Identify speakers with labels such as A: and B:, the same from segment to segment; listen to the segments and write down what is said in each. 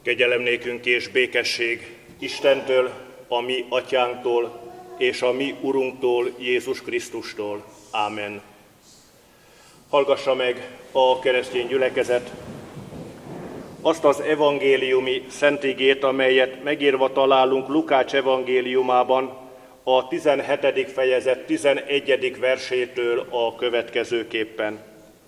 A: Kegyelem nékünk és békesség Istentől, a mi atyánktól, és a mi Urunktól, Jézus Krisztustól. Ámen. Hallgassa meg a keresztény gyülekezet azt az evangéliumi szentigét, amelyet megírva találunk Lukács evangéliumában, a 17. fejezet 11. versétől a következőképpen.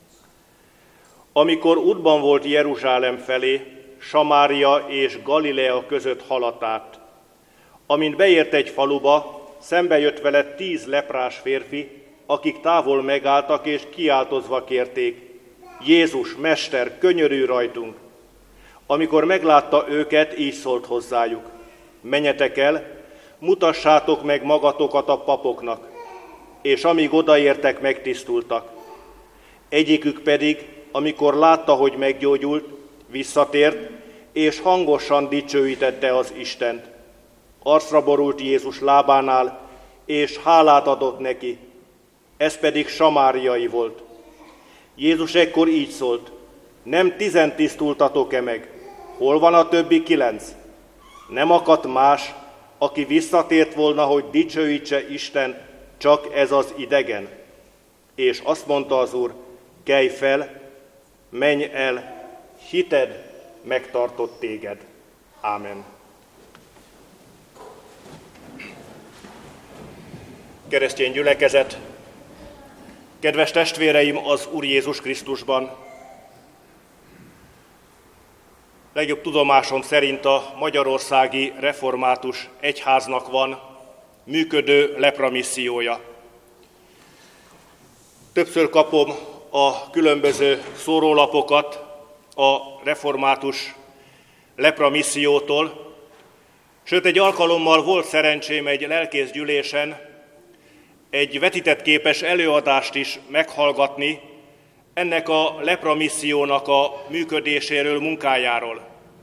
A: Amikor útban volt Jeruzsálem felé, Samária és Galilea között haladt át. Amint beért egy faluba, szembe jött vele 10 leprás férfi, akik távol megálltak és kiáltozva kérték: Jézus, Mester, könyörülj rajtunk! Amikor meglátta őket, így szólt hozzájuk: menjetek el, mutassátok meg magatokat a papoknak. És amíg odaértek, megtisztultak. Egyikük pedig, amikor látta, hogy meggyógyult, visszatért, és hangosan dicsőítette az Istent. Arcra borult Jézus lábánál, és hálát adott neki. Ez pedig samáriai volt. Jézus ekkor így szólt: nem 10 tisztultatok-e meg? Hol van a többi 9? Nem akadt más, aki visszatért volna, hogy dicsőítse Isten, csak ez az idegen. És azt mondta az Úr: kelj fel, menj el, hited megtartott téged. Ámen. Keresztény gyülekezet, kedves testvéreim az Úr Jézus Krisztusban! Legjobb tudomásom szerint a Magyarországi Református Egyháznak van működő lepramissziója. Többször kapom a különböző szórólapokat a református lepramissziótól, sőt egy alkalommal volt szerencsém egy lelkészgyűlésen egy vetített képes előadást is meghallgatni ennek a lepramissziónak a működéséről, munkájáról.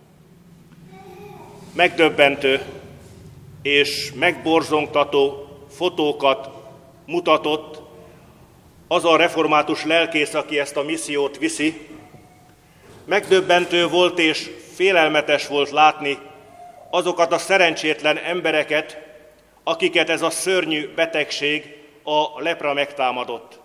A: Megdöbbentő és megborzongtató fotókat mutatott az a református lelkész, aki ezt a missziót viszi. Megdöbbentő volt és félelmetes volt látni azokat a szerencsétlen embereket, akiket ez a szörnyű betegség, a lepra megtámadott.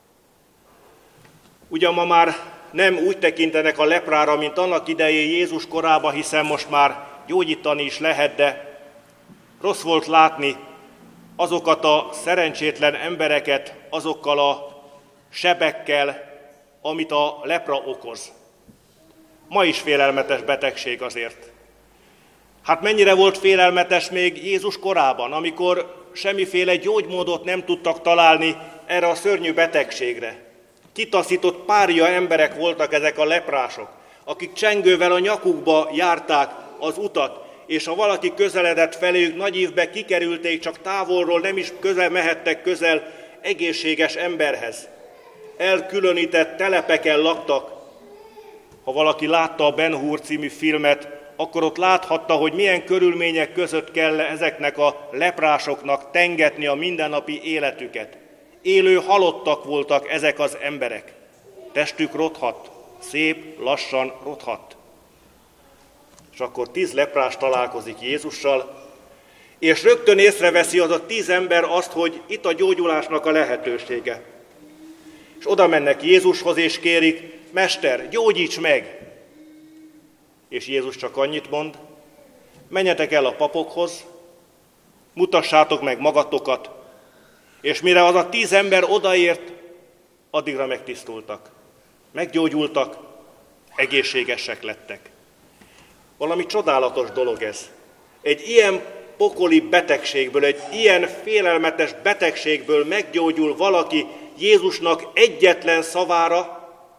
A: Ugyan ma már nem úgy tekintenek a leprára, mint annak idején Jézus korában, hiszen most már gyógyítani is lehet, de rossz volt látni azokat a szerencsétlen embereket azokkal a sebekkel, amit a lepra okoz. Ma is félelmetes betegség azért. Hát mennyire volt félelmetes még Jézus korában, amikor semmiféle gyógymódot nem tudtak találni erre a szörnyű betegségre. Kitaszított párja emberek voltak ezek a leprások, akik csengővel a nyakukba járták az utat, és ha valaki közeledett feléjük, nagy ívbe kikerülték, csak távolról nem is mehettek közel egészséges emberhez. Elkülönített telepeken laktak. Ha valaki látta a Ben Hur című filmet, akkor ott láthatta, hogy milyen körülmények között kell ezeknek a leprásoknak tengetni a mindennapi életüket. Élő halottak voltak ezek az emberek. Testük rothadt, szép, lassan rothadt. És akkor 10 leprás találkozik Jézussal, és rögtön észreveszi az a 10 ember azt, hogy itt a gyógyulásnak a lehetősége. És oda mennek Jézushoz, és kérik: Mester, gyógyíts meg! És Jézus csak annyit mond: menjetek el a papokhoz, mutassátok meg magatokat, és mire az a 10 ember odaért, addigra megtisztultak, meggyógyultak, egészségesek lettek. Valami csodálatos dolog ez. Egy ilyen pokoli betegségből, egy ilyen félelmetes betegségből meggyógyul valaki Jézusnak egyetlen szavára.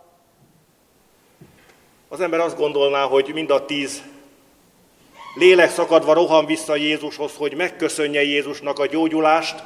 A: Az ember azt gondolná, hogy mind a 10 lélek szakadva rohan vissza Jézushoz, hogy megköszönje Jézusnak a gyógyulást,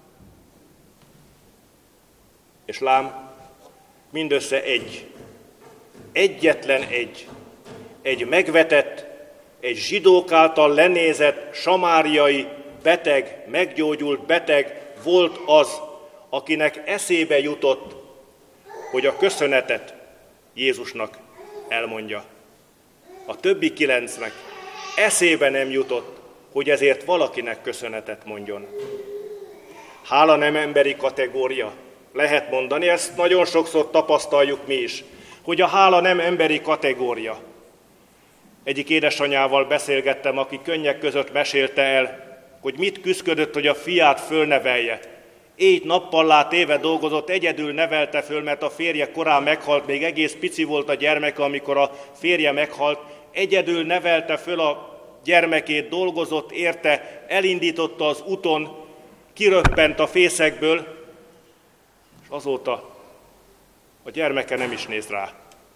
A: és lám, mindössze egyetlen egy megvetett, egy zsidók által lenézett, samáriai beteg, meggyógyult beteg volt az, akinek eszébe jutott, hogy a köszönetet Jézusnak elmondja. a többi 9-nek eszébe nem jutott, hogy ezért valakinek köszönetet mondjon. Hála nem emberi kategória. Lehet mondani, ezt nagyon sokszor tapasztaljuk mi is, hogy a hála nem emberi kategória. Egyik édesanyával beszélgettem, aki könnyek között mesélte el, hogy mit küszködött, hogy a fiát fölnevelje. Éjt-nappallá téve dolgozott, egyedül nevelte föl, mert a férje korán meghalt, még egész pici volt a gyermeke, amikor a férje meghalt. Egyedül nevelte föl a gyermekét, dolgozott érte, elindította az úton, kiröppent a fészekből, és azóta a gyermeke nem is néz rá,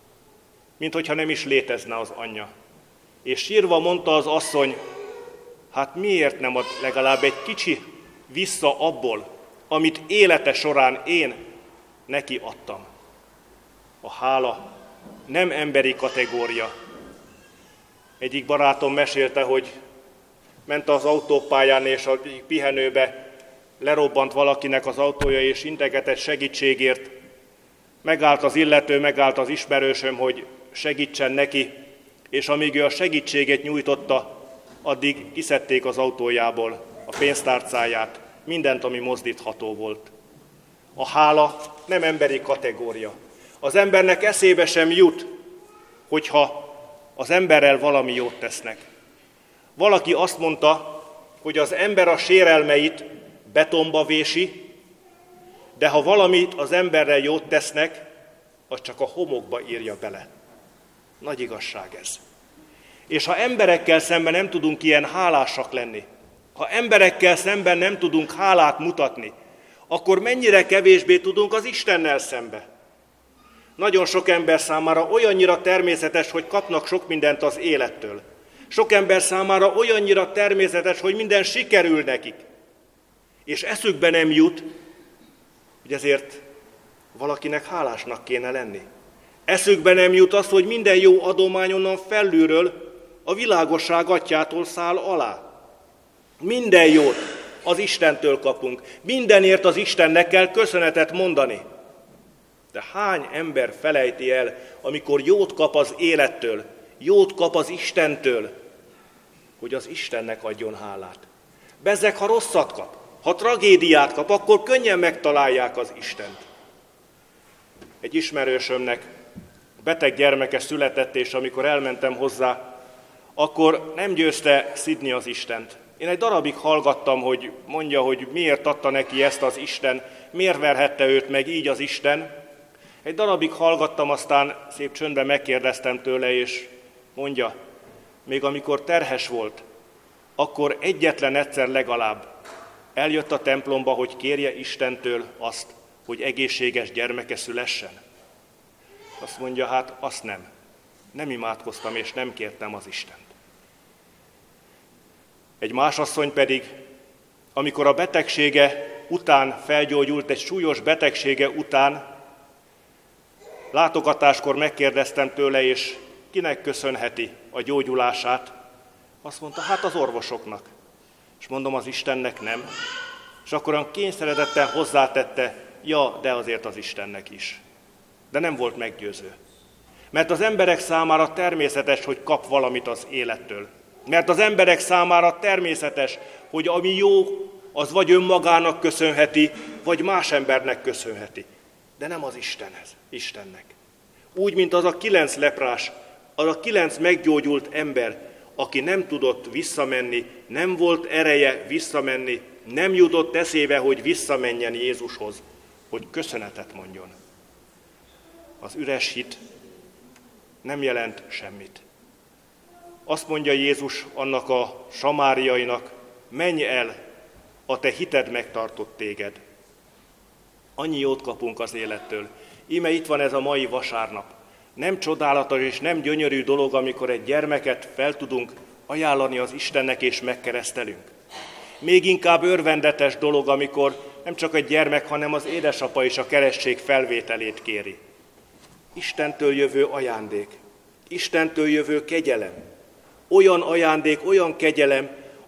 A: mint hogyha nem is létezne az anyja. És sírva mondta az asszony, hát miért nem ad legalább egy kicsi vissza abból, amit élete során én neki adtam. A hála nem emberi kategória. Egyik barátom mesélte, hogy ment az autópályán, és a pihenőbe lerobbant valakinek az autója, és integetett segítségért. Megállt az illető, megállt az ismerősöm, hogy segítsen neki, és amíg ő a segítséget nyújtotta, addig kiszedték az autójából a pénztárcáját, mindent, ami mozdítható volt. A hála nem emberi kategória. Az embernek eszébe sem jut, hogyha az emberrel valami jót tesznek. Valaki azt mondta, hogy az ember a sérelmeit betonba vési, de ha valamit az emberrel jót tesznek, az csak a homokba írja bele. Nagy igazság ez. És ha emberekkel szemben nem tudunk ilyen hálásak lenni, ha emberekkel szemben nem tudunk hálát mutatni, akkor mennyire kevésbé tudunk az Istennel szembe. Nagyon sok ember számára olyannyira természetes, hogy kapnak sok mindent az élettől. Sok ember számára olyannyira természetes, hogy minden sikerül nekik. És eszükbe nem jut, hogy ezért valakinek hálásnak kéne lenni. Eszükbe nem jut az, hogy minden jó adomány onnan felülről, a világosság atyjától száll alá. Minden jót az Istentől kapunk. Mindenért az Istennek kell köszönetet mondani. De hány ember felejti el, amikor jót kap az élettől, jót kap az Istentől, hogy az Istennek adjon hálát. Bezzeg, ha rosszat kap, ha tragédiát kap, akkor könnyen megtalálják az Istent. Egy ismerősömnek beteg gyermeke született, és amikor elmentem hozzá, akkor nem győzte szidni az Istent. Én egy darabig hallgattam, hogy mondja, hogy miért adta neki ezt az Isten, miért verhette őt meg így az Isten. Egy darabig hallgattam, aztán szép csöndben megkérdeztem tőle, és mondja, még amikor terhes volt, akkor egyetlen egyszer legalább eljött a templomba, hogy kérje Istentől azt, hogy egészséges gyermeke szülessen. Azt mondja, hát azt nem. Nem imádkoztam, és nem kértem az Istent. Egy más asszony pedig, amikor a betegsége után felgyógyult, egy súlyos betegsége után, látogatáskor megkérdeztem tőle, és kinek köszönheti a gyógyulását. Azt mondta, hát az orvosoknak. És mondom, az Istennek nem. És akkor olyan kényszeredetten hozzátette, ja, de azért az Istennek is. De nem volt meggyőző. Mert az emberek számára természetes, hogy kap valamit az élettől. Mert az emberek számára természetes, hogy ami jó, az vagy önmagának köszönheti, vagy más embernek köszönheti. De nem az Istennek. Úgy, mint az a 9 leprás, az a 9 meggyógyult ember, aki nem tudott visszamenni, nem volt ereje visszamenni, nem jutott eszébe, hogy visszamenjen Jézushoz, hogy köszönetet mondjon. Az üres hit nem jelent semmit. Azt mondja Jézus annak a samáriainak, menj el, a te hited megtartott téged. Annyi jót kapunk az élettől. Íme itt van ez a mai vasárnap. Nem csodálatos és nem gyönyörű dolog, amikor egy gyermeket fel tudunk ajánlani az Istennek és megkeresztelünk. Még inkább örvendetes dolog, amikor nem csak egy gyermek, hanem az édesapa is a keresztség felvételét kéri. Istentől jövő ajándék, Istentől jövő kegyelem. Olyan ajándék, olyan kegyelem,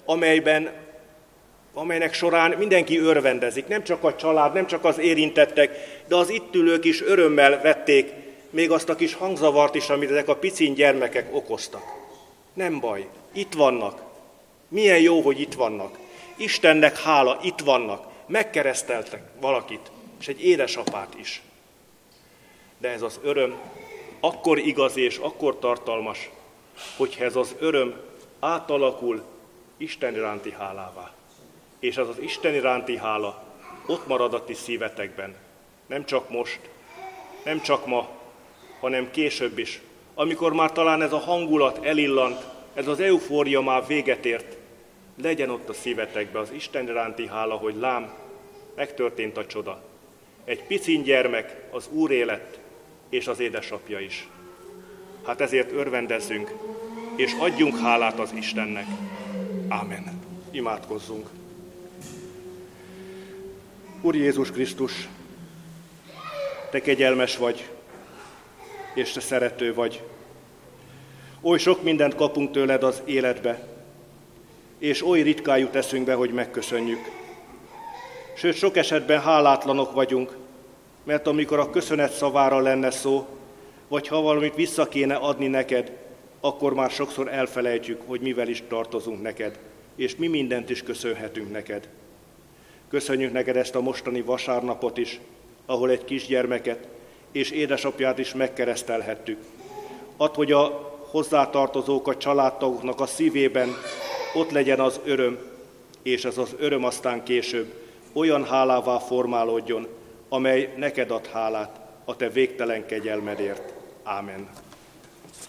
A: amelynek során mindenki örvendezik. Nem csak a család, nem csak az érintettek, de az itt ülők is örömmel vették még azt a kis hangzavart is, amit ezek a picin gyermekek okoztak. Nem baj, itt vannak. Milyen jó, hogy itt vannak. Istennek hála, itt vannak. Megkereszteltek valakit, és egy édesapát is. De ez az öröm akkor igaz és akkor tartalmas, hogyha ez az öröm átalakul Isten iránti hálává. És ez az Isten iránti hála ott marad a ti szívetekben. Nem csak most, nem csak ma, hanem később is. Amikor már talán ez a hangulat elillant, ez az eufória már véget ért, legyen ott a szívetekben az Isten iránti hála, hogy lám, megtörtént a csoda. Egy picin gyermek az Úré lett, és az édesapja is. Hát ezért örvendezzünk, és adjunk hálát az Istennek. Ámen. Imádkozzunk. Úr Jézus Krisztus, te kegyelmes vagy, és te szerető vagy. Oly sok mindent kapunk tőled az életbe, és oly ritkán jut eszünkbe, hogy megköszönjük. Sőt, sok esetben hálátlanok vagyunk, mert amikor a köszönet szavára lenne szó, vagy ha valamit vissza kéne adni neked, akkor már sokszor elfelejtjük, hogy mivel is tartozunk neked, és mi mindent is köszönhetünk neked. Köszönjük neked ezt a mostani vasárnapot is, ahol egy kisgyermeket és édesapját is megkeresztelhettük. Add, hogy a hozzátartozók, a családtagoknak a szívében ott legyen az öröm, és ez az öröm aztán később olyan hálává formálódjon, amely neked ad hálát a te végtelen kegyelmedért. Ámen.